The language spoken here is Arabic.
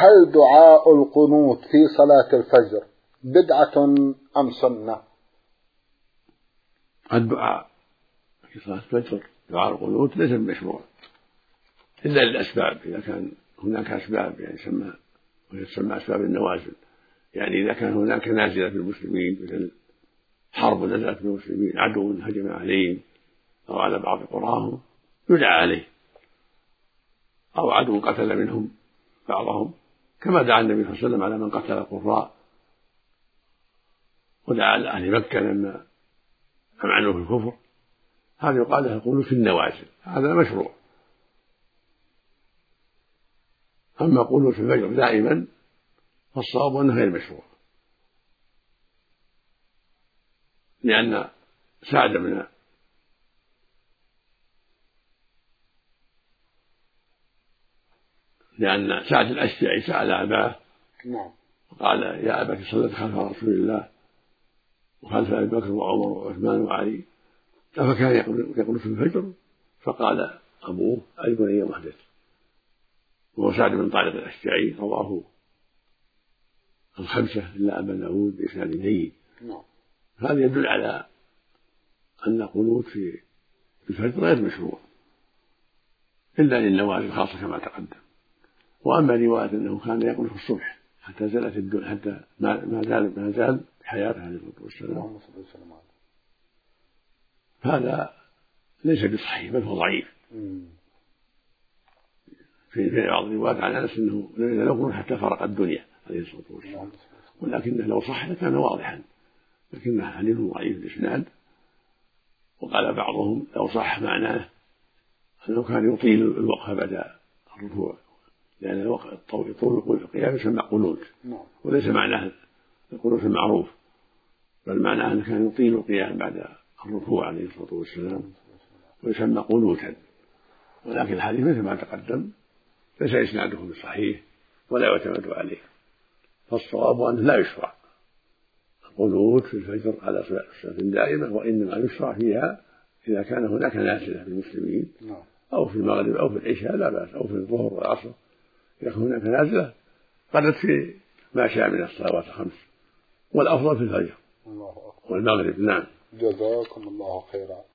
هل دعاء القنوت في صلاة الفجر بدعة أم سنة؟ الدعاء في صلاة الفجر دعاء القنوت ليس بمشروع إلا للأسباب، إذا كان هناك أسباب يعني تسمى أسباب النوازل، يعني إذا كان هناك نازلة في المسلمين مثل حرب نزلت في المسلمين، عدو هجم عليهم أو على بعض قراهم يدعى عليه، أو عدو قتل منهم بعضهم كما دعا النبي صلى الله عليه وسلم على من قتل القراء، ودعا على أهل مكة لما أمعنوا في الكفر. هذا يقال له القنوت في النوازل، هذا مشروع. أما قنوت في الفجر دائما فالصواب أنه غير مشروع، لأن سعد الأشجعي سأل أباه وقال يا أبت صليت خلف رسول الله وخلف أبي بكر وعمر وعثمان وعلي أفكان يقول في الفجر؟ فقال أبوه أي بني محدث. وهو سعد بن طارق الأشجعي رواه الخمسة إلا أبا داود بإسناد جيد. هذا يدل على أن القنوت في الفجر غير مشروع إلا للنوازل خاصة كما تقدم. وأما رواية أنه كان يقول في الصبح حتى زالت الدنيا، حتى ما زال بحياته عليه الصلاة والسلام، هذا ليس بصحيح بل هو ضعيف. في بعض الروايات عن أنس أنه لم يقول حتى فرق الدنيا عليه الصلاة والسلام، ولكنه لو صح لكان واضحا، لكنه حديث ضعيف الإسناد. وقال بعضهم لو صح معناه أنه كان يطيل الوقفة بعد الركوع، لأن الوقت طول القيام يسمى قنوت، وليس معناه القنوت المعروف، بل معناه أنه كان يطيل القيام بعد الركوع عليه الصلاة والسلام ويسمى قنوتا. ولكن الحديث مثل ما تقدم ليس إسناده بصحيح ولا يعتمد عليه، فالصواب أنه لا يشرع القنوت في الفجر على صلاة دائمة، وإنما يشرع فيها إذا كان هناك نازلة للمسلمين أو في المغرب أو في العشاء لا بأس، أو في الظهر والعصر إذا كان هناك نازلة قدت في ما شاء من الصلوات الخمس، والأفضل في الفجر والمغرب. نعم. جزاكم الله خيرا.